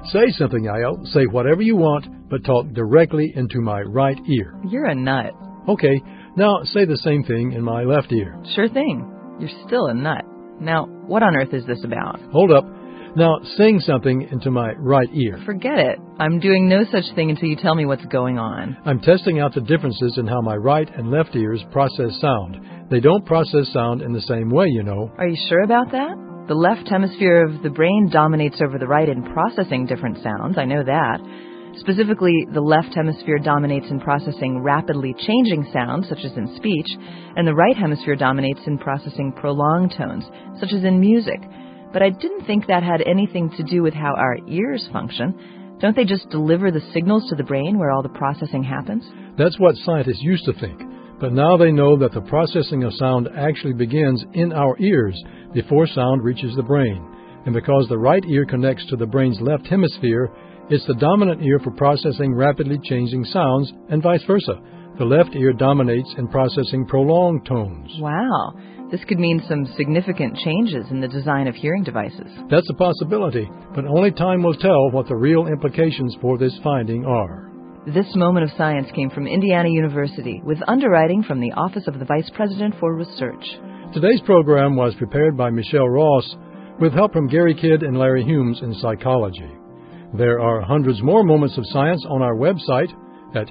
Say something, Yael. Say whatever you want, but talk directly into my right ear. You're a nut. Okay, now say the same thing in my left ear. Sure thing. You're still a nut. Now, what on earth is this about? Hold up. Now sing something into my right ear. Forget it. I'm doing no such thing until you tell me what's going on. I'm testing out the differences in how my right and left ears process sound. They don't process sound in the same way, you know. Are you sure about that? The left hemisphere of the brain dominates over the right in processing different sounds. I know that. Specifically, the left hemisphere dominates in processing rapidly changing sounds, such as in speech, and the right hemisphere dominates in processing prolonged tones, such as in music. But I didn't think that had anything to do with how our ears function. Don't they just deliver the signals to the brain where all the processing happens? That's what scientists used to think. But now they know that the processing of sound actually begins in our ears before sound reaches the brain. And because the right ear connects to the brain's left hemisphere, it's the dominant ear for processing rapidly changing sounds, and vice versa. The left ear dominates in processing prolonged tones. Wow. This could mean some significant changes in the design of hearing devices. That's a possibility, but only time will tell what the real implications for this finding are. This moment of science came from Indiana University, with underwriting from the Office of the Vice President for Research. Today's program was prepared by Michelle Ross, with help from Gary Kidd and Larry Humes in psychology. There are hundreds more moments of science on our website at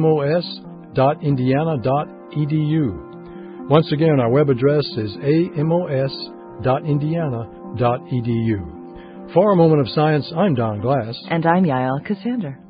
amos.indiana.edu. Once again, our web address is amos.indiana.edu. For a Moment of Science, I'm Don Glass. And I'm Yael Cassander.